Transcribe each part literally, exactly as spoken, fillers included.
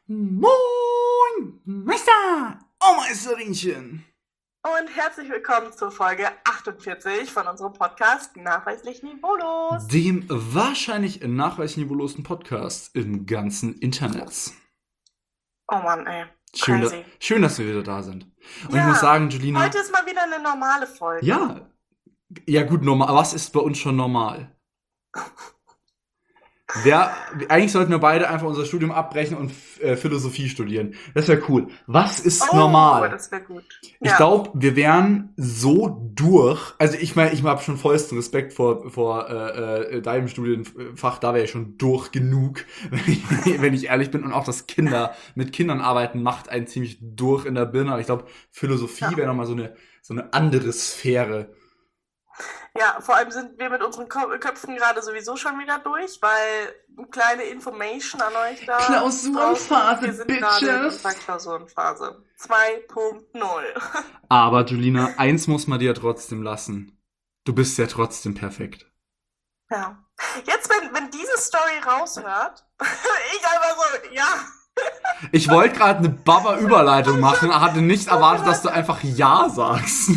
Moin, Meister! Oh, Meisterinchen! Und herzlich willkommen zur Folge achtundvierzig von unserem Podcast Nachweislich Niveaulos. Dem wahrscheinlich nachweisniveaulosen Podcast im ganzen Internet. Oh Mann, ey. Schön, da, Crazy. schön, dass wir wieder da sind. Und Ja, ich muss sagen, Julina. Heute ist mal wieder eine normale Folge. Ja. Ja, gut, normal. Was ist bei uns schon normal? Wer, eigentlich sollten wir beide einfach unser Studium abbrechen und äh, Philosophie studieren. Das wäre cool. Was ist oh, normal? Das wäre gut. Ich Ja. glaube, wir wären so durch. Also ich meine, ich habe schon vollsten Respekt vor, vor äh, äh, deinem Studienfach. Da wäre ich schon durch genug, wenn ich, wenn ich ehrlich bin. Und auch das Kinder mit Kindern arbeiten macht einen ziemlich durch in der Birne. Aber ich glaube, Philosophie Ja. wäre nochmal so eine, so eine andere Sphäre. Ja, vor allem sind wir mit unseren Ko- Köpfen gerade sowieso schon wieder durch, weil eine kleine Information an euch da. Klausurenphase, Wir sind gerade in Bitches. unserer Klausurenphase zwei Punkt null. Aber Julina, eins muss man dir trotzdem lassen. Du bist ja trotzdem perfekt. Ja. Jetzt, wenn, wenn diese Story raushört, ich einfach so, ja. Ich wollte gerade eine Baba-Überleitung machen, hatte nicht erwartet, dass du einfach Ja sagst.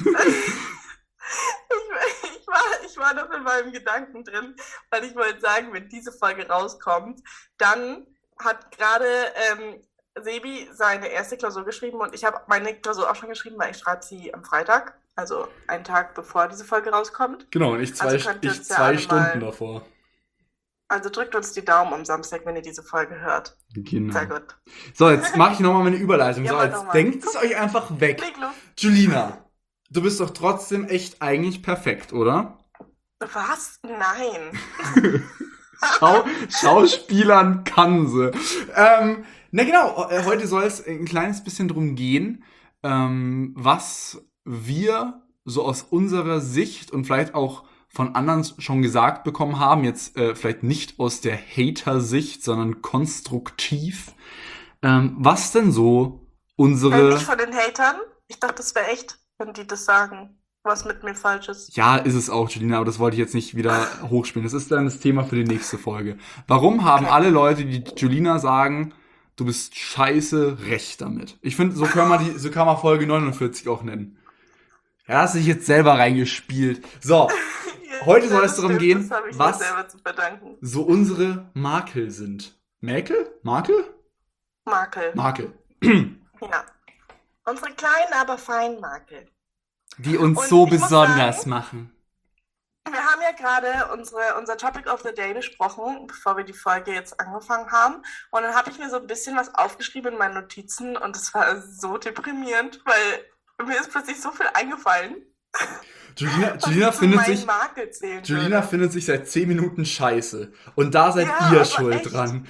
Ich, ich, war, ich war noch in meinem Gedanken drin, weil ich wollte sagen, wenn diese Folge rauskommt, dann hat gerade ähm, Sebi seine erste Klausur geschrieben und ich habe meine Klausur auch schon geschrieben, weil ich schreibe sie am Freitag, also einen Tag bevor diese Folge rauskommt. Genau, und ich zwei, Also könnt ihr ich uns ja zwei alle Stunden mal- davor. Also drückt uns die Daumen am Samstag, wenn ihr diese Folge hört. Genau. Sehr gut. So, jetzt mache ich nochmal meine Überleitung. Ja, So, mach jetzt doch mal. denkt es euch einfach weg. Leg los. Julina, du bist doch trotzdem echt eigentlich perfekt, oder? Was? Nein. Schau, Schauspielern kann sie. Ähm, na genau, äh, heute soll es ein kleines bisschen drum gehen, ähm, was wir so aus unserer Sicht und vielleicht auch von anderen schon gesagt bekommen haben, jetzt äh, vielleicht nicht aus der Hater-Sicht, sondern konstruktiv, ähm, was denn so Äh, unsere... nicht von den Hatern. Ich dachte, das wäre echt, wenn die das sagen, was mit mir falsch ist. Ja, ist es auch, Julina, aber das wollte ich jetzt nicht wieder hochspielen. Das ist dann das Thema für die nächste Folge. Warum haben Okay. alle Leute, die Julina sagen, du bist scheiße, recht damit? Ich finde, so kann man die, so kann man Folge neunundvierzig auch nennen. Ja, hast dich jetzt selber reingespielt. So, heute soll es das darum stimmt, gehen, das habe ich was- mir selber zu verdanken. so unsere Makel sind. Makel? Makel? Makel. Makel. Ja. Unsere kleinen, aber feinen Makel. Die uns Und so ich muss besonders sagen- machen. Wir haben ja gerade unsere, unser Topic of the Day besprochen, bevor wir die Folge jetzt angefangen haben. Und dann habe ich mir so ein bisschen was aufgeschrieben in meinen Notizen und es war so deprimierend, weil mir ist plötzlich so viel eingefallen. Julina, was Julina zu findet meinen sich... Makel zählen Julina würde. findet sich seit zehn Minuten scheiße. Und da seid Ja, ihr aber schuld echt. dran.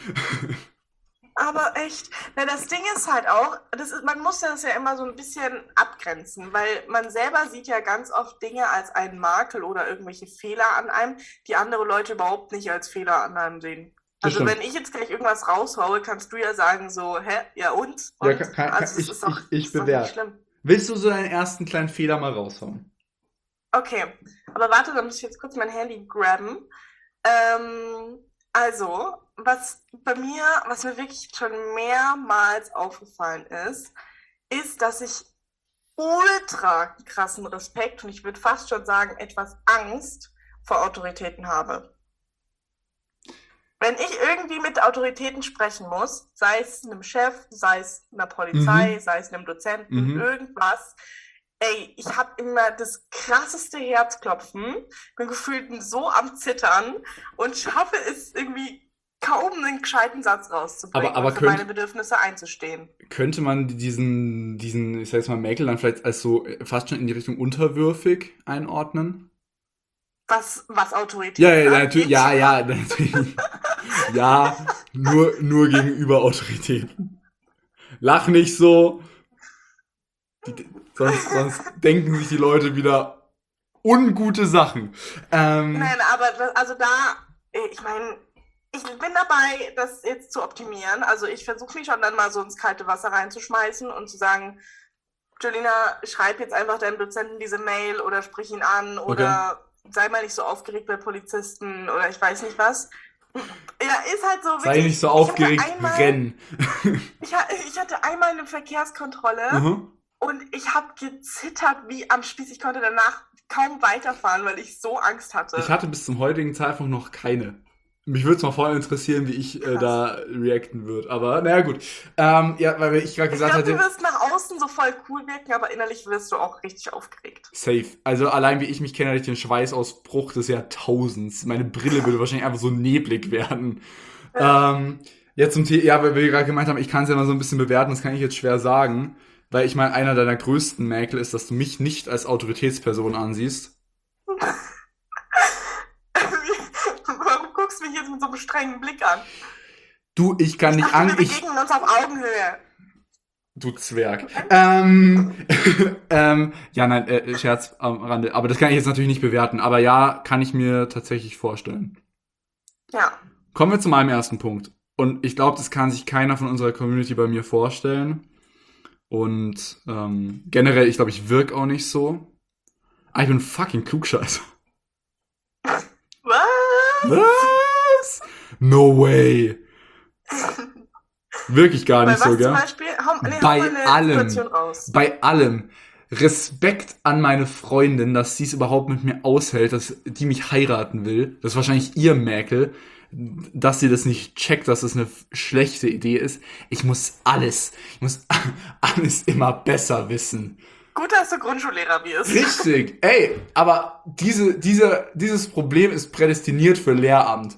Aber echt, na, das Ding ist halt auch, das ist, man muss das ja immer so ein bisschen abgrenzen, weil man selber sieht ja ganz oft Dinge als einen Makel oder irgendwelche Fehler an einem, die andere Leute überhaupt nicht als Fehler an einem sehen. Das Also stimmt. wenn ich jetzt gleich irgendwas raushaue, kannst du ja sagen so, hä, ja und? Ja, und? kann- kann- also das ich- ist doch, ich- ich ist doch bewerte. nicht schlimm. Willst du so deinen ersten kleinen Fehler mal raushauen? Okay, aber warte, dann muss ich jetzt kurz mein Handy grabben. Ähm, also, was bei mir, was mir wirklich schon mehrmals aufgefallen ist, ist, dass ich ultra krassen Respekt und ich würde fast schon sagen, etwas Angst vor Autoritäten habe. Wenn ich irgendwie mit Autoritäten sprechen muss, sei es einem Chef, sei es einer Polizei, Mhm. sei es einem Dozenten, Mhm. irgendwas, ey, ich habe immer das krasseste Herzklopfen, bin gefühlt so am Zittern und schaffe es irgendwie kaum einen gescheiten Satz rauszubringen Aber- aber und für könnt- meine Bedürfnisse einzustehen. Könnte man diesen, diesen, ich sag jetzt mal, Mäkel dann vielleicht als so äh, fast schon in die Richtung unterwürfig einordnen? Was, was Autorität Ja, ja, angeht. natürlich, ja, ja, natürlich. Ja, nur, nur gegenüber Autoritäten. Lach nicht so. Die, sonst, sonst denken sich die Leute wieder ungute Sachen. Ähm, Nein, aber das, also da, ich meine, ich bin dabei, das jetzt zu optimieren. Also ich versuche mich schon dann mal so ins kalte Wasser reinzuschmeißen und zu sagen, Julina, schreib jetzt einfach deinem Dozenten diese Mail oder sprich ihn an oder sei mal nicht so aufgeregt bei Polizisten oder ich weiß nicht was. Ja, ist halt so Sei wirklich. nicht so Ich hatte aufgeregt, einmal, renn. ich, ha- ich hatte einmal eine Verkehrskontrolle Mhm. und ich habe gezittert wie am Spieß. Ich konnte danach kaum weiterfahren, weil ich so Angst Ich hatte. hatte bis zum heutigen Zeitpunkt noch keine. Mich würde es mal voll interessieren, wie ich äh, Krass. da reacten würde. Aber naja, gut. Ähm, ja, weil ich gerade Ich gesagt glaube, du hatte, wirst nach außen so voll cool wirken, aber innerlich wirst du auch richtig aufgeregt. safe. Also allein wie ich mich kenne, hatte ich den Schweißausbruch des Jahrtausends. Meine Brille würde wahrscheinlich einfach so neblig werden. Ja. Ähm, jetzt zum Thema, ja, weil wir gerade gemeint haben, ich kann es ja mal so ein bisschen bewerten, das kann ich jetzt schwer sagen. Weil ich meine, einer deiner größten Mäkel ist, dass du mich nicht als Autoritätsperson ansiehst. Warum guckst du mich jetzt mit so einem strengen Blick an? Du, ich kann Ich nicht dachte, an. wir Ich, begegnen uns auf Augenhöhe. Du Zwerg. Ähm, ähm, ja, nein, äh, Scherz am Rande. Aber das kann ich jetzt natürlich nicht bewerten. Aber ja, kann ich mir tatsächlich vorstellen. Ja. Kommen wir zu meinem ersten Punkt. Und ich glaube, das kann sich keiner von unserer Community bei mir vorstellen. Und ähm, generell, ich glaube, ich wirke auch nicht so. Ah, ich bin fucking Klugscheißer. Was? Was? No way. Wirklich gar Bei nicht so, was zum gell? Beispiel? Hau, nee, hau mal Bei eine allem. Situation raus. Bei allem. Respekt an meine Freundin, dass sie es überhaupt mit mir aushält, dass die mich heiraten will. Das ist wahrscheinlich ihr Mäkel, dass sie das nicht checkt, dass das eine schlechte Idee ist. Ich muss alles, ich muss alles immer besser wissen. Gut, dass du Grundschullehrer wirst. Richtig, ey, aber diese, diese, dieses Problem ist prädestiniert für Lehramt.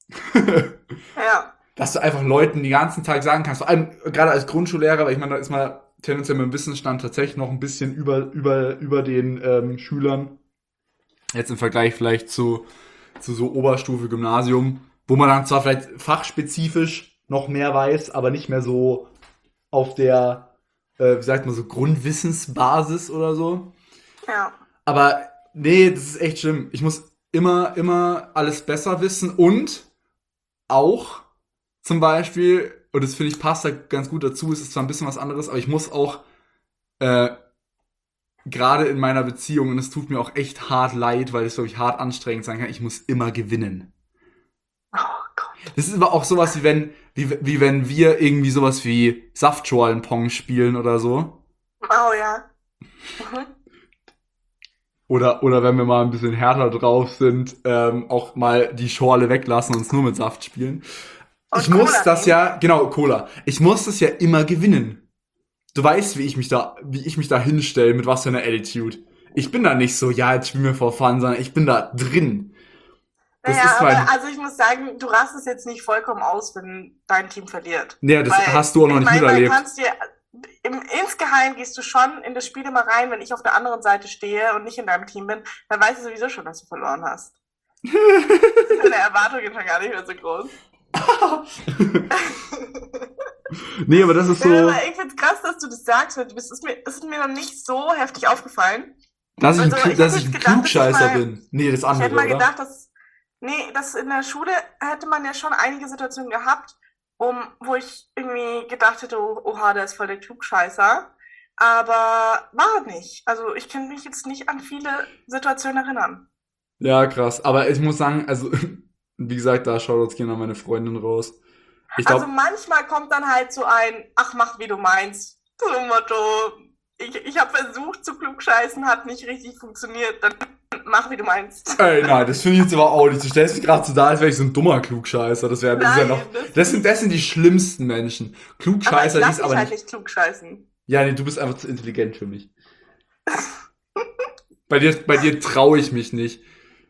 Ja. Dass du einfach Leuten den ganzen Tag sagen kannst, vor allem gerade als Grundschullehrer, weil ich meine, da ist man tendenziell mit dem Wissensstand tatsächlich noch ein bisschen über, über, über den ähm, Schülern. Jetzt im Vergleich vielleicht zu, zu so Oberstufe, Gymnasium, wo man dann zwar vielleicht fachspezifisch noch mehr weiß, aber nicht mehr so auf der, äh, wie sagt man so, Grundwissensbasis oder so. Ja. Aber nee, das ist echt schlimm. Ich muss immer, immer alles besser wissen und auch zum Beispiel, und das finde ich passt da ganz gut dazu, es ist zwar ein bisschen was anderes, aber ich muss auch äh, gerade in meiner Beziehung, und es tut mir auch echt hart leid, weil es, glaube ich, hart anstrengend sein kann, ich muss immer gewinnen. Oh Gott. Das ist aber auch sowas, wie wenn, wie, wie wenn wir irgendwie sowas wie Saftschorlen-Pong spielen oder so. Oh ja. Mhm. Oder, oder wenn wir mal ein bisschen härter drauf sind, ähm, auch mal die Schorle weglassen und uns nur mit Saft spielen. Und Ich muss Cola das nehmen. ja, genau, Cola. Ich muss das ja immer gewinnen. Du weißt, wie ich mich da, wie ich mich da hinstelle, mit was für einer Attitude. Ich bin da nicht so, ja, jetzt spielen wir vor Fun, sondern ich bin da drin. Das Naja, ist aber mein, also ich muss sagen, du rastest jetzt nicht vollkommen aus, wenn dein Team verliert. nee, das Weil, hast du auch noch ich nicht meine, man miterlebt. kannst dir, im, insgeheim gehst du schon in das Spiel immer rein, wenn ich auf der anderen Seite stehe und nicht in deinem Team bin, dann weißt du sowieso schon, dass du verloren hast. Deine Erwartungen sind schon gar nicht mehr so groß. Nee, aber das ist Ja, so, aber ich find's krass, dass du das sagst, weil du bist, ist mir, das ist mir noch nicht so heftig aufgefallen. dass ich ein, Also, Klu- ich dass hätte ich ein jetzt gedacht, dass ich Klugscheißer mal- bin. Nee, das Ich hätte andere, mal oder? gedacht, dass, nee, dass in der Schule hätte man ja schon einige Situationen gehabt, um, wo ich irgendwie gedacht hätte, oh, oha, der ist voll der Klugscheißer. Aber war nicht. Also ich kann mich jetzt nicht an viele Situationen erinnern. Ja, krass. Aber ich muss sagen, also, wie gesagt, da Shoutouts gehen an meine Freundin raus. Ich Also glaube, manchmal kommt dann halt so ein, ach, mach wie du meinst. So ein Motto, ich, ich habe versucht zu klugscheißen, hat nicht richtig funktioniert, dann mach wie du meinst. ey, nein, das finde ich jetzt aber auch nicht. Du stellst mich gerade so da, als wäre ich so ein dummer Klugscheißer. Das, wär, das ist ja noch. das, Das sind, das sind die schlimmsten Menschen. aber ich Klugscheißer, die lass es mich aber halt nicht. nicht klugscheißen. Ja, nee, du bist einfach zu intelligent für mich. Bei dir, bei dir traue ich mich nicht.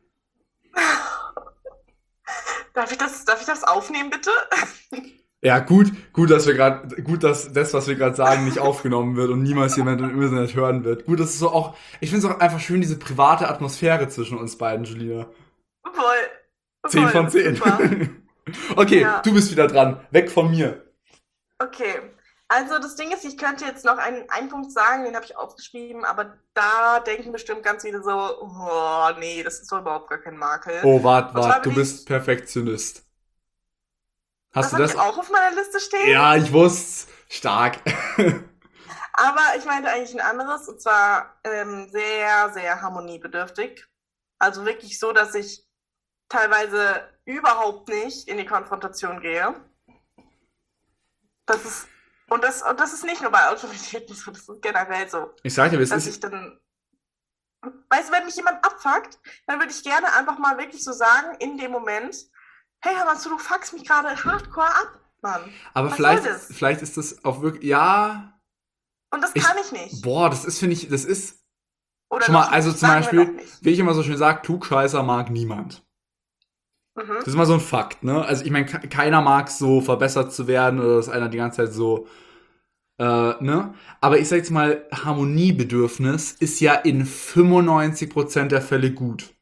Darf ich das, darf ich das aufnehmen, bitte? Ja, gut, gut, dass wir gerade, gut, dass das, was wir gerade sagen, nicht aufgenommen wird und niemals jemand im Internet hören wird. Gut, das ist so auch, ich finde es auch einfach schön, diese private Atmosphäre zwischen uns beiden, Julina. Voll. Zehn voll, von zehn. super. Okay, Ja. du bist wieder dran. Weg von mir. Okay. Also das Ding ist, ich könnte jetzt noch einen, einen Punkt sagen, den habe ich aufgeschrieben, aber da denken bestimmt ganz viele so, oh nee, das ist doch überhaupt gar kein Makel. Oh, wart, Und zwar wart, du bin bist ich- Perfektionist. Das Hast du habe das? ich auch auf meiner Liste stehen. Ja, ich wusste. Stark. Aber ich meinte eigentlich ein anderes, und zwar ähm, sehr, sehr harmoniebedürftig. Also wirklich so, dass ich teilweise überhaupt nicht in die Konfrontation gehe. Das ist, und das, und das ist nicht nur bei Autoritäten so, das ist generell so. Ich sag dir, es dass ist. ich dann, weißt du, wenn mich jemand abfuckt, dann würde ich gerne einfach mal wirklich so sagen, in dem Moment, hey, hör mal zu, du fuckst mich gerade hardcore ab, Mann. Aber Was vielleicht, soll das? vielleicht ist das auch wirklich, ja, Und das Ich- kann ich nicht. boah, das ist, finde ich, das ist, Oder schon mal, noch also nicht. zum Sagen wir Beispiel, noch nicht. wie ich immer so schön sage, Klugscheißer mag niemand. Mhm. Das ist immer so ein Fakt, ne? Also ich meine, ke- keiner mag es so verbessert zu werden oder dass einer die ganze Zeit so, äh, ne? Aber ich sag jetzt mal, Harmoniebedürfnis ist ja in fünfundneunzig Prozent der Fälle gut.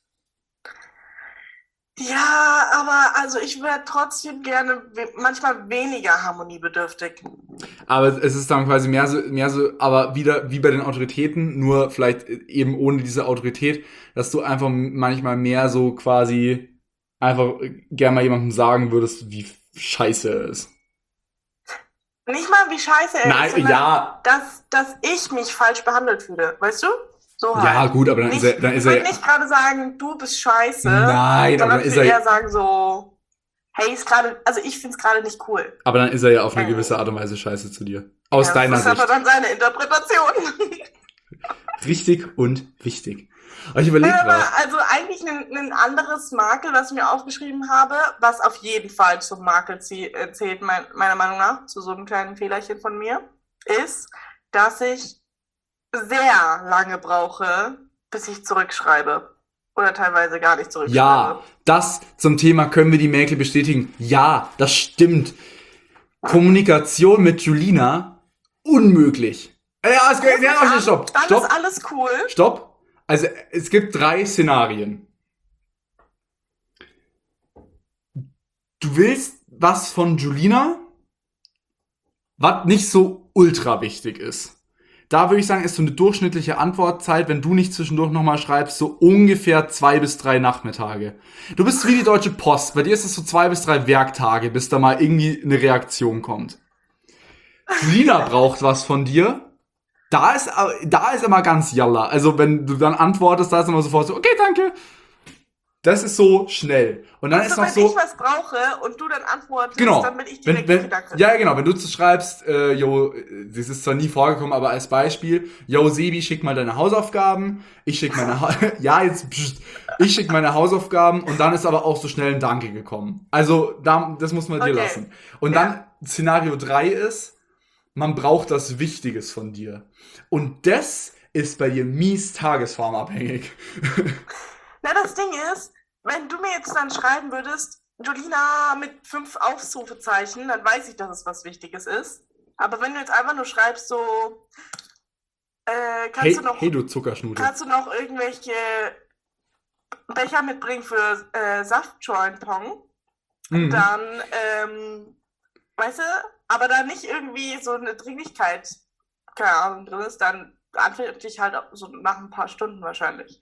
Ja, aber also ich wäre trotzdem gerne we manchmal weniger harmoniebedürftig. Aber es ist dann quasi mehr so, mehr so, aber wieder wie bei den Autoritäten, nur vielleicht eben ohne diese Autorität, dass du einfach manchmal mehr so quasi einfach gerne mal jemandem sagen würdest, wie scheiße er ist. Nicht mal wie scheiße er ist, Nein, sondern ja, dass, dass ich mich falsch behandelt fühle. Weißt du? So halt. ja, gut, aber dann Nicht, ist er, dann ist ich würde er, nicht gerade sagen, du bist scheiße, nein, aber sondern dann ich ist würde er, eher sagen so, hey, ist gerade, also ich finde es gerade nicht cool. aber dann ist er ja auf eine Äh. gewisse Art und Weise scheiße zu dir. Aus Ja, deiner das ist Sicht. aber dann seine Interpretation. Richtig und wichtig. Aber ich überlege Ja, aber gerade. also eigentlich ein, ein anderes Makel, was ich mir aufgeschrieben habe, was auf jeden Fall zum Makel zie- äh, zählt, mein, meiner Meinung nach, zu so einem kleinen Fehlerchen von mir, ist, dass ich sehr lange brauche, bis ich zurückschreibe. Oder teilweise gar nicht zurückschreibe. Ja, das zum Thema können wir die Mäkel bestätigen. Ja, das stimmt. Kommunikation mit Julina, unmöglich. Ja, es geht, ja, Dann- stopp, Dann stopp, ist alles cool. stopp. Also, es gibt drei Szenarien. Du willst was von Julina, was nicht so ultra wichtig ist. Da würde ich sagen, ist so eine durchschnittliche Antwortzeit, wenn du nicht zwischendurch nochmal schreibst, so ungefähr zwei bis drei Nachmittage. Du bist wie die Deutsche Post. Bei dir ist es so zwei bis drei Werktage, bis da mal irgendwie eine Reaktion kommt. Julina braucht was von dir. Da ist, da ist immer ganz jalla. Also wenn du dann antwortest, da ist immer sofort so, okay, danke. Das ist so schnell. Und dann Also ist noch wenn so, ich was brauche und du dann antwortest, genau. dann bin ich Wenn, direkt wenn, danke. ja, genau. Wenn du zu schreibst, äh, yo, das ist zwar nie vorgekommen, aber als Beispiel, yo, Sebi, schick mal deine Hausaufgaben. Ich schick meine, ha ja, jetzt, pst, ich schick meine Hausaufgaben und dann ist aber auch so schnell ein Danke gekommen. Also, da, das muss man dir Okay. lassen. Und Ja. dann, Szenario drei ist, man braucht das Wichtiges von dir. Und das ist bei dir mies tagesformabhängig. Na, das Ding ist, wenn du mir jetzt dann schreiben würdest, Julina mit fünf Ausrufezeichen, dann weiß ich, dass es was Wichtiges ist. Aber wenn du jetzt einfach nur schreibst, so, äh, kannst Hey, du noch, hey, du Zuckerschnute. kannst du noch irgendwelche Becher mitbringen für äh, Saftjoint-Pong, Mhm. dann, ähm, weißt du, aber da nicht irgendwie so eine Dringlichkeit, keine Ahnung, drin ist, dann antworte ich halt so nach ein paar Stunden wahrscheinlich.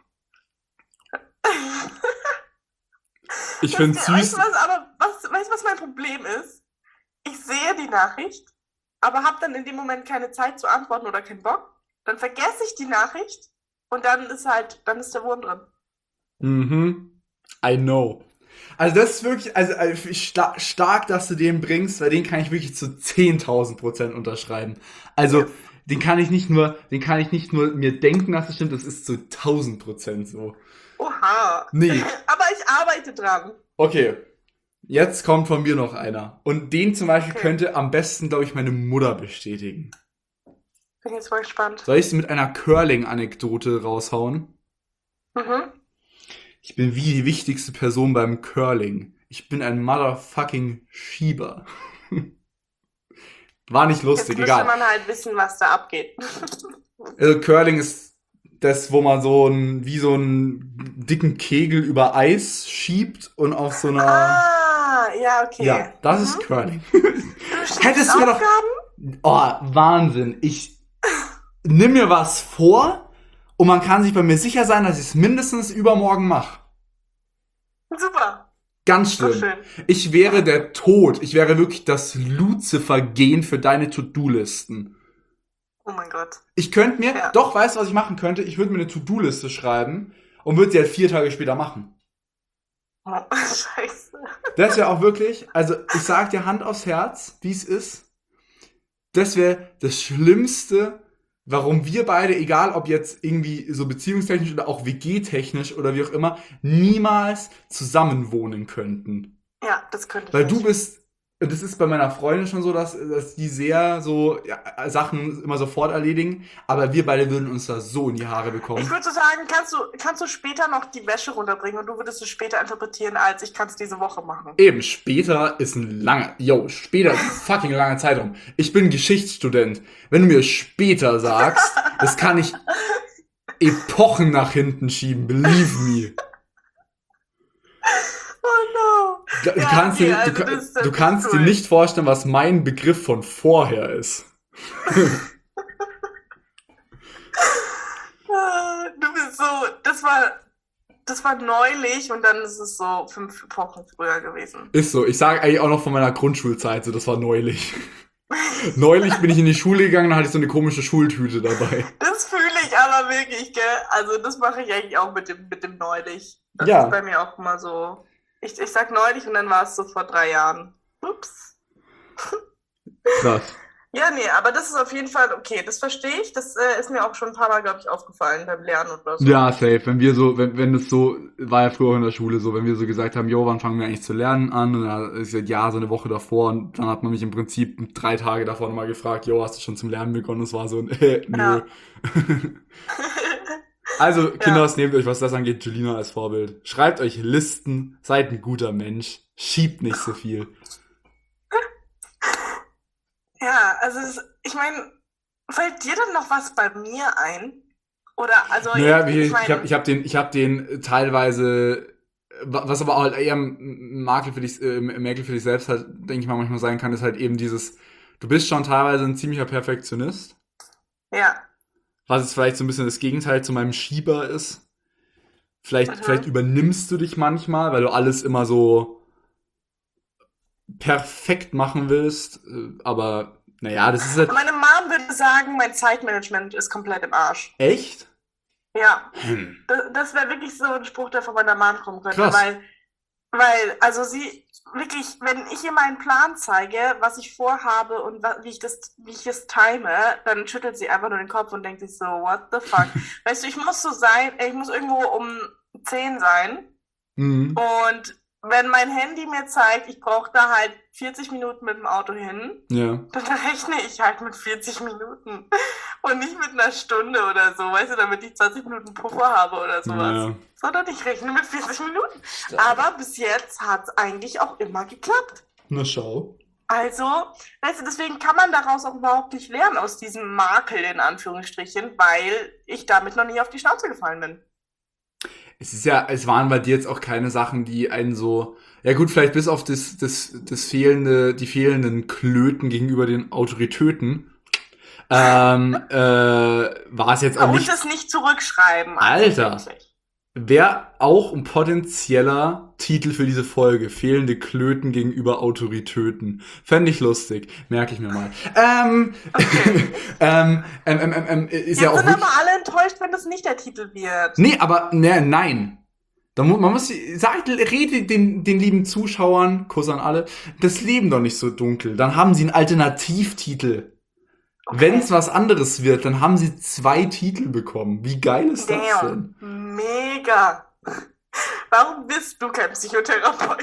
Ich find's Das- Weißt süß. du was, aber was, weißt du, was mein Problem ist? Ich sehe die Nachricht, aber habe dann in dem Moment keine Zeit zu antworten oder keinen Bock. Dann vergesse ich die Nachricht und dann ist halt, dann ist der Wurm drin. Mhm. I know. Also das ist wirklich, also also sta stark, dass du den bringst, weil den kann ich wirklich zu zehntausend Prozent unterschreiben. Also Yes. den kann ich nicht nur, den kann ich nicht nur mir denken, dass es stimmt, das ist zu tausend Prozent so. Oha. Nee. Aber ich arbeite dran. Okay. Jetzt kommt von mir noch einer. Und den zum Beispiel Okay. könnte am besten, glaube ich, meine Mutter bestätigen. Bin jetzt mal gespannt. Soll ich sie mit einer Curling-Anekdote raushauen? Mhm. Ich bin wie die wichtigste Person beim Curling. Ich bin ein motherfucking Schieber. War nicht Jetzt lustig, müsste egal. man halt wissen, was da abgeht. Also Curling ist das, wo man so einen, wie so einen dicken Kegel über Eis schiebt und auf so einer... Ah, ja, okay. Ja, das Mhm. ist Curling. Du schiebst Hättest du mir doch- Aufgaben? Oh, Wahnsinn. Ich nimm mir was vor und man kann sich bei mir sicher sein, dass ich es mindestens übermorgen mache. Super. Ganz So schlimm. schön. Ich wäre der Tod. Ich wäre wirklich das Luzifer-Gen für deine To-Do-Listen. Oh mein Gott. Ich könnte mir, Ja. doch, weißt du, was ich machen könnte? Ich würde mir eine To-Do-Liste schreiben und würde sie halt vier Tage später machen. Oh, scheiße. Das wäre auch wirklich, also ich sag dir Hand aufs Herz, wie es ist. Das wäre das Schlimmste, warum wir beide, egal ob jetzt irgendwie so beziehungstechnisch oder auch W G-technisch oder wie auch immer, niemals zusammen wohnen könnten. Ja, das könnte ich Weil nicht. du bist, und das ist bei meiner Freundin schon so, dass, dass die sehr so ja, Sachen immer sofort erledigen, aber wir beide würden uns da so in die Haare Ich bekommen. würde so sagen, kannst du, kannst du später noch die Wäsche runterbringen und du würdest es später interpretieren, als ich kann es diese Woche machen. Eben, später ist ein langer, yo, später ist ein fucking langer Zeitraum. Ich bin Geschichtsstudent. Wenn du mir später sagst, das kann ich Epochen nach hinten schieben, believe me. Oh no. Du Ja, kannst, okay, dir, also du, das- das du ist kannst cool. dir nicht vorstellen, was mein Begriff von vorher ist. Ah, Du bist so, das war, das war neulich und dann ist es so fünf Wochen früher gewesen. Ist so. Ich sage eigentlich auch noch von meiner Grundschulzeit, so das war neulich. Neulich bin ich in die Schule gegangen, da hatte ich so eine komische Schultüte dabei. Das fühle ich aber wirklich, gell? Also das mache ich eigentlich auch mit dem, mit dem neulich. Das Ja. ist bei mir auch immer so. Ich, ich sag neulich und dann war es so vor drei Jahren. Ups. Krass. Ja, nee, aber das ist auf jeden Fall okay, das verstehe ich. Das äh, ist mir auch schon ein paar Mal, glaube ich, aufgefallen beim Lernen oder so. Ja, safe. Wenn wir so, wenn, wenn es so, war ja früher auch in der Schule so, wenn wir so gesagt haben, jo, wann fangen wir eigentlich zu lernen an? Und dann ist ja, ja, so eine Woche davor und dann hat man mich im Prinzip drei Tage davor nochmal gefragt, jo, hast du schon zum Lernen begonnen? Das war so ein, äh, nö. Ja. Also, Kinder, Ja. nehmt euch, was das angeht, Julina als Vorbild. Schreibt euch Listen, seid ein guter Mensch, schiebt nicht so viel. Ja, also es, ich meine, fällt dir denn noch was bei mir ein? Oder, also, Naja, ich, ich, ich ich meine, habe ich hab den, ich hab den teilweise, was aber auch halt eher ein Makel für dich, äh, Mäkel für dich selbst halt, denke ich mal, manchmal sein kann, ist halt eben dieses, du bist schon teilweise ein ziemlicher Perfektionist, ja, was jetzt vielleicht so ein bisschen das Gegenteil zu meinem Schieber ist. Vielleicht, Mhm. vielleicht übernimmst du dich manchmal, weil du alles immer so perfekt machen willst, äh, aber naja, das ist halt meine Mom würde sagen, mein Zeitmanagement ist komplett im Arsch. echt. Ja, Hm. das, das wäre wirklich so ein Spruch, der von meiner Mom kommen könnte, Krass. weil, weil, also sie, wirklich, wenn ich ihr meinen Plan zeige, was ich vorhabe und wa- wie ich das, wie ich es time, dann schüttelt sie einfach nur den Kopf und denkt sich so, what the fuck? Weißt du, ich muss so sein, ich muss irgendwo um zehn sein Mhm. und wenn mein Handy mir zeigt, ich brauche da halt vierzig Minuten mit dem Auto hin, Ja. dann rechne ich halt mit vierzig Minuten und nicht mit einer Stunde oder so, weißt du, damit ich zwanzig Minuten Puffer habe oder sowas. Ja. Sondern ich rechne mit vierzig Minuten. Aber bis jetzt hat es eigentlich auch immer geklappt. Na schau. Also, weißt du, deswegen kann man daraus auch überhaupt nicht lernen, aus diesem Makel in Anführungsstrichen, weil ich damit noch nie auf die Schnauze gefallen bin. Es ist ja, es waren bei dir jetzt auch keine Sachen, die einen so, ja gut, vielleicht bis auf das, das, das fehlende, die fehlenden Klöten gegenüber den Autoritäten, ähm, äh, war es jetzt auch Und nicht, das nicht zurückschreiben. Alter. wirklich. wäre auch ein potenzieller Titel für diese Folge, fehlende Klöten gegenüber Autoritäten. Fände ich lustig, merke ich mir mal. Ähm, Okay. ähm, ähm, ähm, ähm, ähm, ist Jetzt ja auch sind wirklich, aber alle enttäuscht, wenn das nicht der Titel wird. nee, aber ne, nein. Da mu man muss, sag, rede den, den lieben Zuschauern, Kuss an alle, das Leben doch nicht so dunkel. Dann haben sie einen Alternativtitel. Okay. Wenn es was anderes wird, dann haben sie zwei Titel bekommen. Wie geil ist das denn? Damn, mega. Warum bist du kein Psychotherapeut?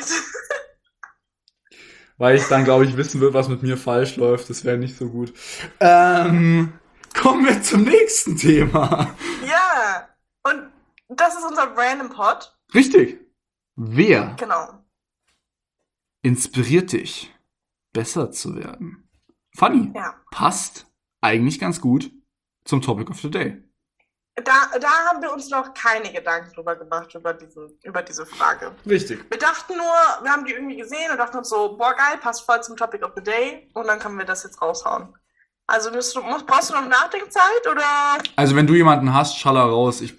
Weil ich dann, glaube ich, wissen wird, was mit mir falsch läuft. Das wäre nicht so gut. Ähm, kommen wir zum nächsten Thema. Ja, und das ist unser Random Pod. Richtig. Wer Genau. inspiriert dich, besser zu werden? Funny. Ja. Passt eigentlich ganz gut zum Topic of the Day. Da, da haben wir uns noch keine Gedanken drüber gemacht, über, diesen, über diese Frage. Richtig. Wir dachten nur, wir haben die irgendwie gesehen und dachten uns so, boah geil, passt voll zum Topic of the Day und dann können wir das jetzt raushauen. Also musst du, musst, brauchst du noch Nachdenkzeit oder? Also wenn du jemanden hast, schaller raus. Ich,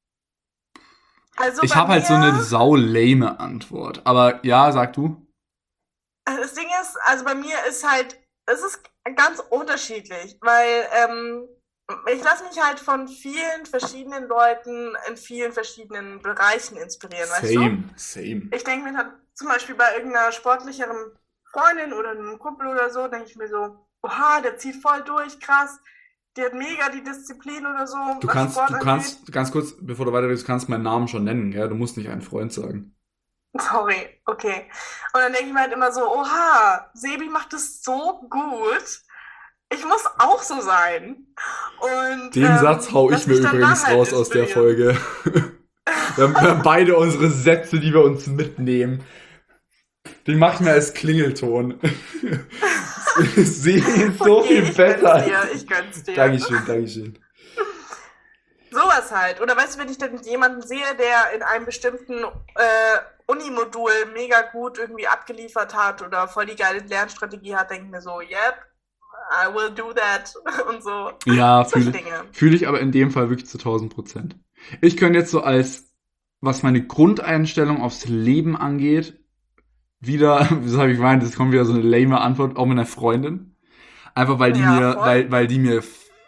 Also ich bei habe halt so mir- eine saulame Antwort. Aber ja, sag du. Das Ding ist, also bei mir ist halt, es ist ganz unterschiedlich, weil ähm, ich lasse mich halt von vielen verschiedenen Leuten in vielen verschiedenen Bereichen inspirieren, weißt du? Same, same. Ich denke mir dann zum Beispiel bei irgendeiner sportlicheren Freundin oder einem Kumpel oder so, denke ich mir so, oha, der zieht voll durch, krass, der hat mega die Disziplin oder so, Du was kannst, Sport du angeht. kannst, ganz kurz, bevor du weiterredest, kannst meinen Namen schon nennen, ja? Du musst nicht einen Freund sagen. Sorry, okay. Und dann denke ich mir halt immer so, oha, Sebi macht es so gut. Ich muss auch so sein. Und Den ähm, Satz hau lass ich mir mich dann übrigens da halt raus aus der inspirieren. Folge. Wir haben, wir haben beide unsere Sätze, die wir uns mitnehmen. Den mach ich mir als Klingelton. Sebi ist so Okay, viel ich besser. gönn's dir, als- ich gönn's dir. Dankeschön, Dankeschön. Sowas halt. Oder weißt du, wenn ich dann jemanden sehe, der in einem bestimmten äh, Unimodul mega gut irgendwie abgeliefert hat oder voll die geile Lernstrategie hat, denke ich mir so, yep, I will do that und so. Ja, Solche fühle Dinge. fühl ich aber in dem Fall wirklich zu tausend Prozent. Ich könnte jetzt so als, was meine Grundeinstellung aufs Leben angeht, wieder, das habe ich gemeint, das kommt wieder so eine lame Antwort, auch mit einer Freundin. Einfach weil die Ja, mir, voll. weil, weil die mir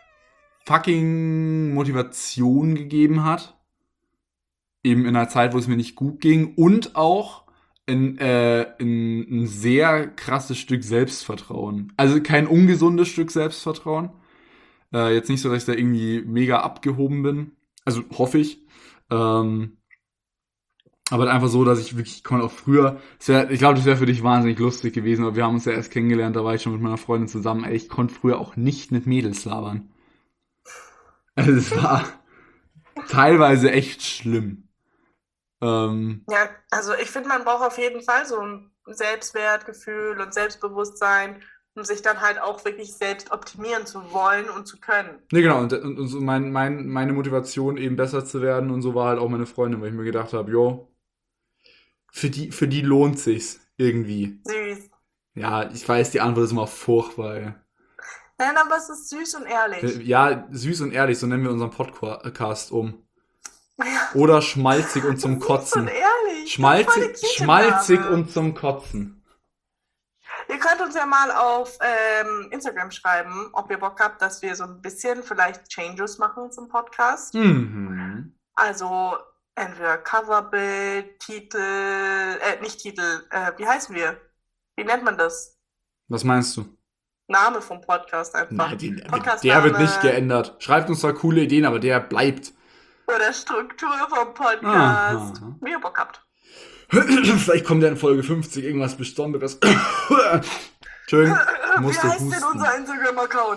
fucking Motivation gegeben hat. Eben in einer Zeit, wo es mir nicht gut ging. Und auch ein, äh, ein, ein sehr krasses Stück Selbstvertrauen. Also kein ungesundes Stück Selbstvertrauen. Äh, jetzt nicht so, dass ich da irgendwie mega abgehoben bin. Also hoffe ich. Ähm, aber einfach so, dass ich wirklich, ich konnte auch früher, es wär, ich glaube, das wäre für dich wahnsinnig lustig gewesen, aber wir haben uns ja erst kennengelernt, da war ich schon mit meiner Freundin zusammen. Ey, ich konnte früher auch nicht mit Mädels labern. Also es war teilweise echt schlimm. Ähm, Ja, also ich finde, man braucht auf jeden Fall so ein Selbstwertgefühl und Selbstbewusstsein, um sich dann halt auch wirklich selbst optimieren zu wollen und zu können. ne, genau, und, und, und so mein, mein, meine Motivation eben besser zu werden und so war halt auch meine Freundin, weil ich mir gedacht habe, jo, für die, für die lohnt sich's irgendwie. Süß. Ja, ich weiß, die Antwort ist immer furchtbar. Ey. Nein, aber es ist süß und ehrlich. Ja, süß und ehrlich, so nennen wir unseren Podcast um. Ja, Oder schmalzig und zum süß und Kotzen. ehrlich. Schmalzig, Das ist voll der schmalzig Kindername. und zum Kotzen. Ihr könnt uns ja mal auf ähm, Instagram schreiben, ob ihr Bock habt, dass wir so ein bisschen vielleicht Changes machen zum Podcast. Mhm. Also entweder Coverbild, Titel, äh, nicht Titel, äh, wie heißen wir? Wie nennt man das? Was meinst du? Name vom Podcast einfach. Nein, den, der Podcastname wird nicht geändert. Schreibt uns zwar coole Ideen, aber der bleibt. oder Struktur vom Podcast. Aha. Wie ihr Bock habt. Vielleicht kommt ja in Folge fünfzig irgendwas Besonderes. Entschuldigung, ich Wie musste heißt denn husten. unser Instagram-Account?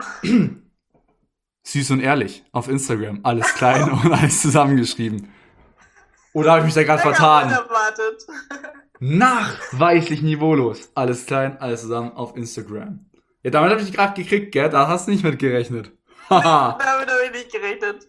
Süß und ehrlich auf Instagram. Alles klein und alles zusammengeschrieben. Oder habe ich mich da gerade Länger vertan? unerwartet. Nachweislich niveaulos. Alles klein, alles zusammen auf Instagram. Ja, damit habe ich gerade gekriegt, gell? Da hast du nicht mit gerechnet. Haha. Damit habe ich nicht geredet.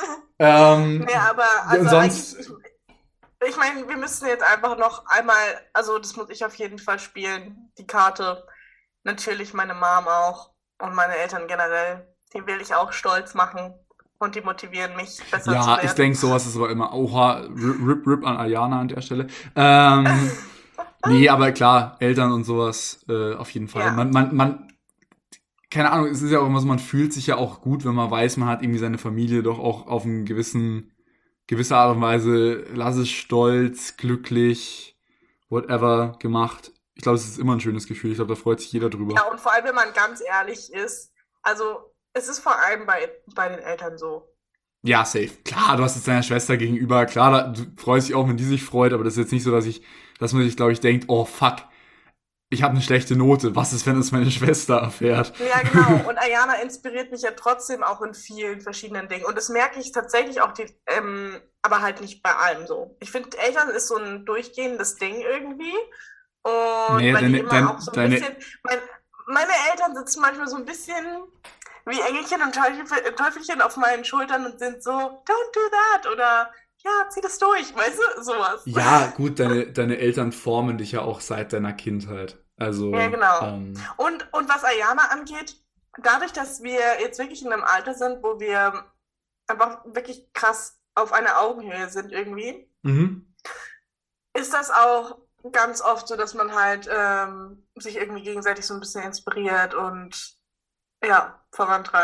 ähm, Nee, aber ja, also und sonst, eigentlich, ich, ich meine, wir müssen jetzt einfach noch einmal, also das muss ich auf jeden Fall spielen, die Karte. Natürlich meine Mom auch und meine Eltern generell. Die will ich auch stolz machen und die motivieren mich, besser zu ja, werden. ich denke, sowas ist aber immer, oha, rip, rip, rip an Ayana an der Stelle. Ähm, nee, aber klar, Eltern und sowas, äh, auf jeden Fall. Ja. Man, man, man, keine Ahnung, es ist ja auch immer so, man fühlt sich ja auch gut, wenn man weiß, man hat irgendwie seine Familie doch auch auf einen gewissen, gewisse Art und Weise, lass es stolz, glücklich, whatever, gemacht. Ich glaube, es ist immer ein schönes Gefühl. Ich glaube, da freut sich jeder drüber. Ja, und vor allem, wenn man ganz ehrlich ist, also es ist vor allem bei, bei den Eltern so. Ja, safe. Klar, du hast jetzt deiner Schwester gegenüber. Klar, da, du freust dich auch, wenn die sich freut, aber das ist jetzt nicht so, dass ich, dass man sich, glaube ich, denkt, oh fuck, ich habe eine schlechte Note. Was ist, wenn es meine Schwester erfährt? Ja, genau. Und Ayana inspiriert mich ja trotzdem auch in vielen verschiedenen Dingen. Und das merke ich tatsächlich auch, die, ähm, aber halt nicht bei allem so. Ich finde, Eltern ist so ein durchgehendes Ding irgendwie. Und Nee, weil die deine- immer dein- auch so ein deine- bisschen. Mein, meine Eltern sitzen manchmal so ein bisschen wie Engelchen und Teufel, Teufelchen auf meinen Schultern und sind so, don't do that oder ja, zieh das durch, weißt du, sowas. Ja, gut, deine, deine Eltern formen dich ja auch seit deiner Kindheit. Also, Ja, genau. ähm, Und, und was Ayana angeht, dadurch, dass wir jetzt wirklich in einem Alter sind, wo wir einfach wirklich krass auf einer Augenhöhe sind irgendwie, mhm. ist das auch ganz oft so, dass man halt ähm, sich irgendwie gegenseitig so ein bisschen inspiriert und ja, vorantreibt.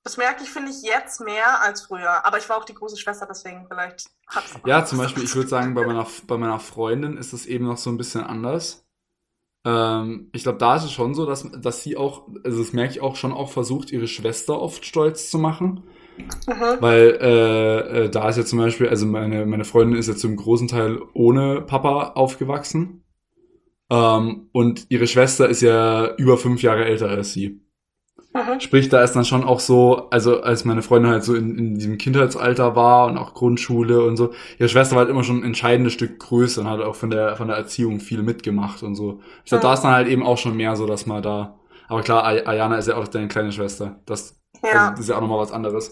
Das merke ich, finde ich, jetzt mehr als früher. Aber ich war auch die große Schwester, deswegen vielleicht hat's Ja, zum Beispiel, ich würde sagen, bei meiner, bei meiner Freundin ist es eben noch so ein bisschen anders. Ähm, ich glaube, da ist es schon so, dass, dass sie auch, also das merke ich auch, schon auch versucht, ihre Schwester oft stolz zu machen. Mhm. Weil äh, äh, da ist ja zum Beispiel, also meine, meine Freundin ist ja zum großen Teil ohne Papa aufgewachsen. Ähm, und ihre Schwester ist ja über fünf Jahre älter als sie. Mhm. Sprich, da ist dann schon auch so, also als meine Freundin halt so in, in diesem Kindheitsalter war und auch Grundschule und so, ihre Schwester war halt immer schon ein entscheidendes Stück größer und hat auch von der von der Erziehung viel mitgemacht und so. Ich glaube, da ist dann halt eben auch schon mehr so, dass man da, aber klar, Ay- Ayana ist ja auch deine kleine Schwester. Das, also, Ja. das ist ja auch nochmal was anderes.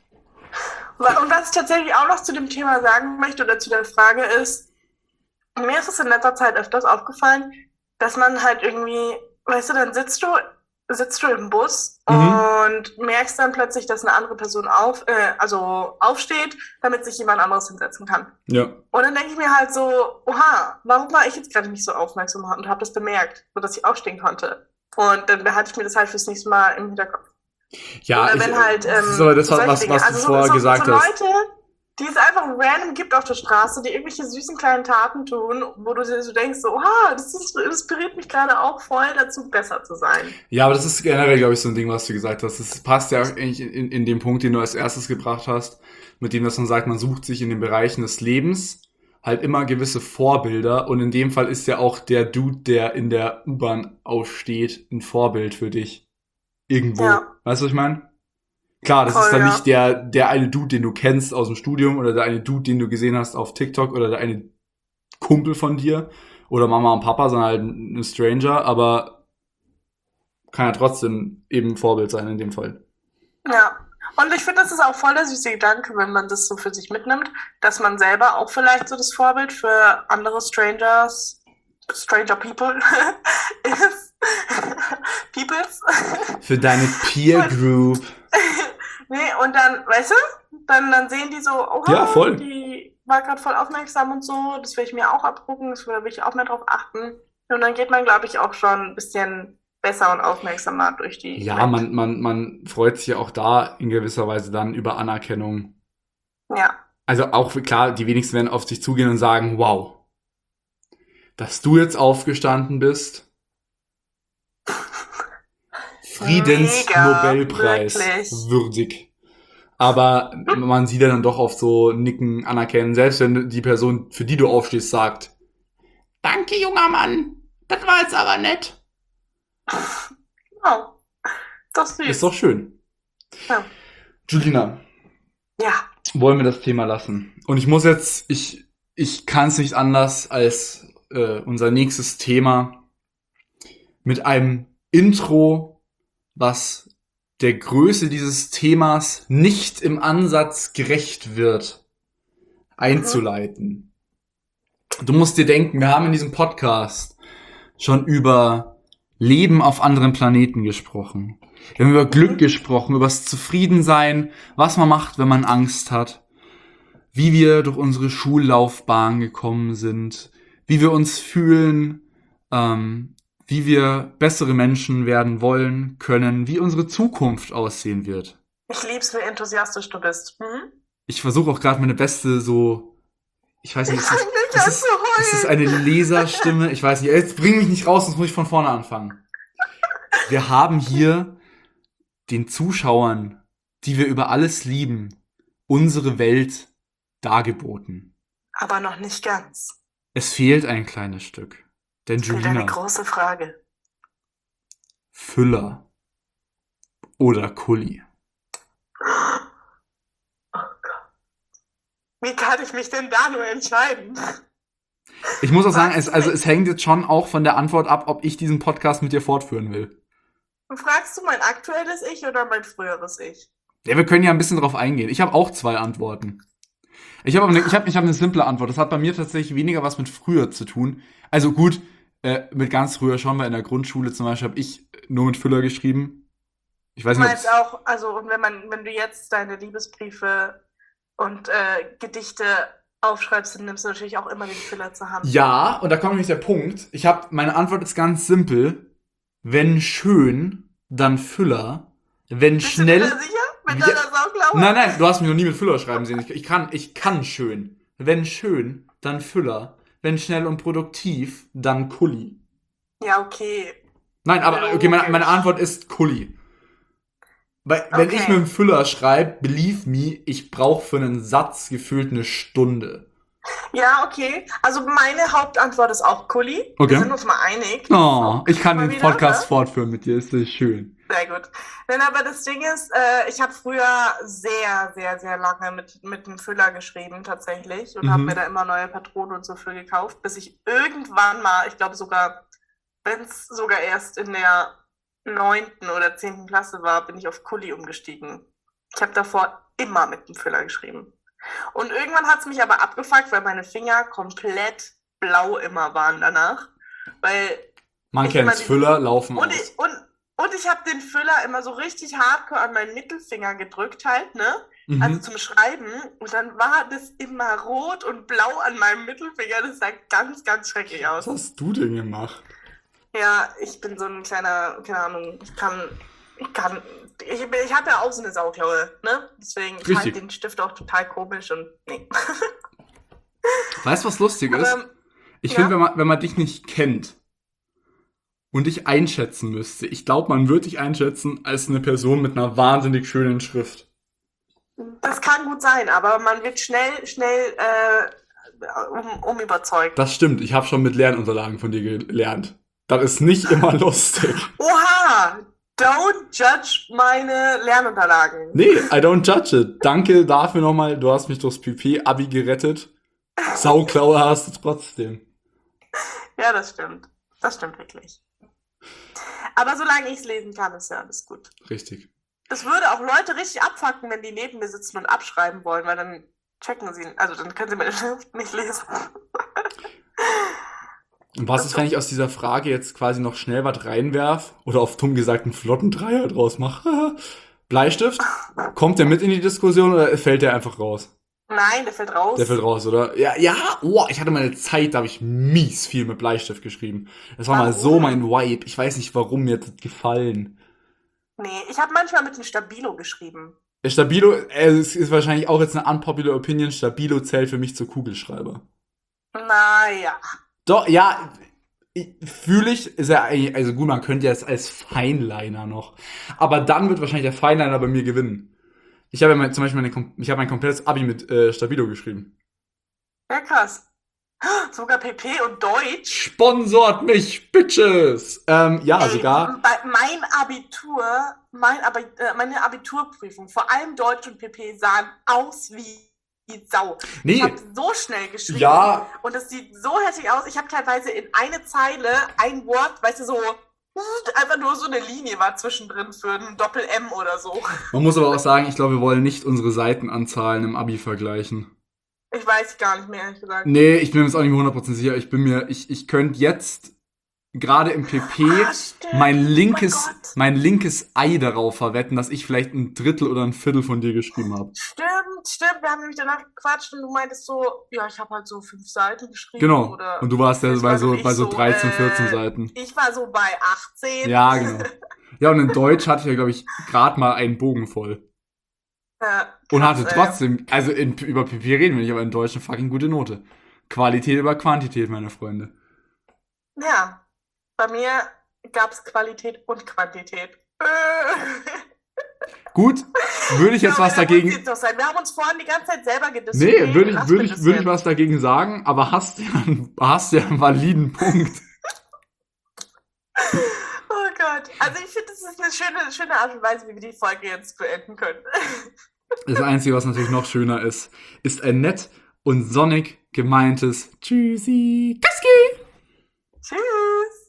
Und was ich tatsächlich auch noch zu dem Thema sagen möchte oder zu der Frage ist, mir ist es in letzter Zeit öfters aufgefallen, dass man halt irgendwie, weißt du, dann sitzt du, sitzt du im Bus Mhm. und merkst dann plötzlich, dass eine andere Person auf, äh, also aufsteht, damit sich jemand anderes hinsetzen kann. Ja. Und dann denke ich mir halt so, oha, warum war ich jetzt gerade nicht so aufmerksam und habe das bemerkt, sodass ich aufstehen konnte. Und dann behalte ich mir das halt fürs nächste Mal im Hinterkopf. Ja, Oder ich, wenn halt, das ist ähm, aber das, solche was, Dinge. was du Also so, vorher so, gesagt so hast. Leute, die es einfach random gibt auf der Straße, die irgendwelche süßen kleinen Taten tun, wo du dir so denkst, so, oha, das ist, inspiriert mich gerade auch voll dazu, besser zu sein. Ja, aber das ist generell, glaube ich, so ein Ding, was du gesagt hast. Das passt ja eigentlich in, in, in den Punkt, den du als erstes gebracht hast, mit dem, dass man sagt, man sucht sich in den Bereichen des Lebens halt immer gewisse Vorbilder. Und in dem Fall ist ja auch der Dude, der in der U-Bahn aufsteht, ein Vorbild für dich. Irgendwo. Ja. Weißt du, was ich meine? Klar, das Voll, ist dann ja. nicht der, der eine Dude, den du kennst aus dem Studium oder der eine Dude, den du gesehen hast auf TikTok oder der eine Kumpel von dir oder Mama und Papa, sondern halt ein Stranger, aber kann ja trotzdem eben ein Vorbild sein in dem Fall. Ja. Und ich finde, das ist auch voll der süße Gedanke, wenn man das so für sich mitnimmt, dass man selber auch vielleicht so das Vorbild für andere Strangers, Stranger People ist. Peoples. Für deine Peer Group. Nee, und dann, weißt du, dann, dann sehen die so, oh, Ja, voll. die war gerade voll aufmerksam und so, das will ich mir auch abgucken, das will ich auch mehr drauf achten. Und dann geht man, glaube ich, auch schon ein bisschen besser und aufmerksamer durch die Ja, Welt. man, man, man freut sich ja auch da in gewisser Weise dann über Anerkennung. Ja. Also auch, klar, die wenigsten werden auf dich zugehen und sagen, wow, dass du jetzt aufgestanden bist. Friedensnobelpreis Mega, wirklich. würdig. Aber man sieht ja dann doch oft so Nicken, anerkennen, selbst wenn die Person, für die du aufstehst, sagt, danke, junger Mann, das war jetzt aber nett. Oh, doch süß. Ist doch schön. Ja. Julina, Ja. wollen wir das Thema lassen? Und ich muss jetzt, ich, ich kann es nicht anders als äh, unser nächstes Thema mit einem Intro, was der Größe dieses Themas nicht im Ansatz gerecht wird, einzuleiten. Du musst dir denken, wir haben in diesem Podcast schon über Leben auf anderen Planeten gesprochen. Wir haben über Glück gesprochen, über das Zufriedensein, was man macht, wenn man Angst hat, wie wir durch unsere Schullaufbahn gekommen sind, wie wir uns fühlen, ähm, wie wir bessere Menschen werden wollen, können, wie unsere Zukunft aussehen wird. Ich lieb's, wie enthusiastisch du bist. Hm? Ich versuche auch gerade meine beste so, ich weiß nicht, Ich ist das, fang nicht ist an das, zu heulen. ist das eine Leserstimme? Ich weiß nicht, jetzt bring mich nicht raus, sonst muss ich von vorne anfangen. Wir haben hier den Zuschauern, die wir über alles lieben, unsere Welt dargeboten. Aber noch nicht ganz. Es fehlt ein kleines Stück. Denn Das ist eine Julina, große Frage. Füller oder Kulli? Oh Gott. Wie kann ich mich denn da nur entscheiden? Ich muss auch sagen, es, also es hängt jetzt schon auch von der Antwort ab, ob ich diesen Podcast mit dir fortführen will. Fragst du mein aktuelles Ich oder mein früheres Ich? Ja, wir können ja ein bisschen drauf eingehen. Ich habe auch zwei Antworten. Ich habe eine, ich hab, ich hab eine simple Antwort. Das hat bei mir tatsächlich weniger was mit früher zu tun. Also gut, äh, mit ganz früher schon, weil in der Grundschule zum Beispiel habe ich nur mit Füller geschrieben. Ich weiß Du nicht, meinst ob's- auch, also und wenn man, wenn du jetzt deine Liebesbriefe und äh, Gedichte aufschreibst, dann nimmst du natürlich auch immer den Füller zur Hand. Ja, und da kommt nämlich der Punkt. Ich habe, meine Antwort ist ganz simpel. Wenn schön, dann Füller. Wenn Bist du schnell, dir sicher? Mit Wie- deiner Sauklaue? Nein, nein, du hast mich noch nie mit Füller schreiben sehen. Ich, ich, kann, ich kann schön. Wenn schön, dann Füller. Wenn schnell und produktiv, dann Kulli. Ja, okay. Nein, aber okay, meine, Logisch. meine Antwort ist Kulli. Weil, wenn Okay. ich mit dem Füller schreibe, believe me, ich brauche für einen Satz gefühlt eine Stunde. Ja, okay. Also meine Hauptantwort ist auch Kulli. Okay. Wir sind uns mal einig. Oh, ich kann Mal den wieder, Podcast ne? fortführen mit dir, ist das schön. Sehr gut. Nein, aber das Ding ist, äh, ich habe früher sehr, sehr, sehr lange mit, mit dem Füller geschrieben tatsächlich und Mhm. habe mir da immer neue Patronen und so für gekauft, bis ich irgendwann mal, ich glaube sogar, wenn es sogar erst in der neunten oder zehnten Klasse war, bin ich auf Kulli umgestiegen. Ich habe davor immer mit dem Füller geschrieben. Und irgendwann hat es mich aber abgefuckt, weil meine Finger komplett blau immer waren danach. Weil Man Ich kennt's, immer die- Füller laufen und aus. ich, und, und ich habe den Füller immer so richtig hardcore an meinen Mittelfinger gedrückt halt, ne? Also Mhm. zum Schreiben. Und dann war das immer rot und blau an meinem Mittelfinger. Das sah ganz, ganz schrecklich aus. Was hast du denn gemacht? Ja, ich bin so ein kleiner, keine Ahnung, ich kann, ich kann, ich, bin- ich habe ja auch so eine Sauklaue, ne? Deswegen, ich halte Richtig. den Stift auch total komisch und nee. Weißt du, was lustig ist? Aber, Ich ja? finde, wenn man, wenn man dich nicht kennt und dich einschätzen müsste, ich glaube, man würde dich einschätzen als eine Person mit einer wahnsinnig schönen Schrift. das kann gut sein, aber man wird schnell, schnell äh, um, um überzeugt. Das stimmt, ich habe schon mit Lernunterlagen von dir gelernt. Das ist nicht immer lustig. Oha! Don't judge meine Lernunterlagen. Nee, I don't judge it. Danke dafür nochmal, du hast mich durchs P P-Abi gerettet. Sauklaue hast du trotzdem. Ja, das stimmt. Das stimmt wirklich. Aber solange ich es lesen kann, ist ja alles gut. Richtig. Das würde auch Leute richtig abfacken, wenn die neben mir sitzen und abschreiben wollen, weil dann checken sie, also dann können sie meine Schrift nicht lesen. Und was ist, wenn ich aus dieser Frage jetzt quasi noch schnell was reinwerf oder auf dumm gesagt einen flotten Dreier draus mache? Bleistift? Kommt der mit in die Diskussion oder fällt der einfach raus? Nein, der fällt raus. Der fällt raus, oder? Ja, ja, oh, ich hatte mal eine Zeit, da habe ich mies viel mit Bleistift geschrieben. Das war mal Warum? so mein Vibe. Ich weiß nicht, warum mir das gefallen. Nee, ich habe manchmal mit einem Stabilo geschrieben. Der Stabilo, äh, es ist wahrscheinlich auch jetzt eine unpopular Opinion, Stabilo zählt für mich zur Kugelschreiber. Naja. Doch, ja, fühle ich, ist ja eigentlich, also gut, man könnte ja es als Feinliner noch. Aber dann wird wahrscheinlich der Feinliner bei mir gewinnen. Ich habe ja mein, zum Beispiel meine, Kom- ich habe mein komplettes Abi mit äh, Stabilo geschrieben. Ja, krass. Sogar P P und Deutsch. Sponsort mich, Bitches! Ähm, ja, Ey, sogar. bei, mein Abitur, mein Abi, äh, meine Abiturprüfung, vor allem Deutsch und P P, sahen aus wie die Sau. Ich Nee, habe so schnell geschrieben ja, und es sieht so hässlich aus. Ich habe teilweise in eine Zeile ein Wort, weißt du, so einfach nur so eine Linie war zwischendrin für ein Doppel-M oder so. man muss aber auch sagen, ich glaube, wir wollen nicht unsere Seitenanzahlen im Abi vergleichen. Ich weiß gar nicht mehr, ehrlich gesagt. Nee, ich bin mir jetzt auch nicht mehr hundert Prozent sicher. Ich bin mir, ich, ich könnte jetzt gerade im P P Ah, stimmt. mein Oh linkes, mein Gott. mein linkes Ei darauf verwetten, dass ich vielleicht ein Drittel oder ein Viertel von dir geschrieben habe. Stimmt, stimmt. Wir haben nämlich danach gequatscht und du meintest so, ja, ich habe halt so fünf Seiten geschrieben. Genau. Oder Und du warst ja das bei war so, so ich bei so so, dreizehn, äh, vierzehn Seiten. ich war so bei achtzehn. Ja, genau. Ja, und in Deutsch hatte ich ja, glaube ich, gerade mal einen Bogen voll. Ja, Und krass, hatte ey. trotzdem, also in, über P P reden wir nicht, aber in Deutsch eine fucking gute Note. Qualität über Quantität, meine Freunde. Ja, bei mir gab es Qualität und Quantität. Gut, würde ich jetzt Ja, was aber da muss dagegen... jetzt doch sein. Wir haben uns vorhin die ganze Zeit selber gediszipliniert. Nee, würde ich, Lass würde mir ich, das würde ich jetzt. was dagegen sagen, aber hast ja, einen- hast ja einen validen Punkt. Oh Gott. Also ich finde, das ist eine schöne, schöne Art und Weise, wie wir die Folge jetzt beenden können. Das Einzige, was natürlich noch schöner ist, ist ein nett und sonnig gemeintes Tschüssi. Kaski! Tschüss.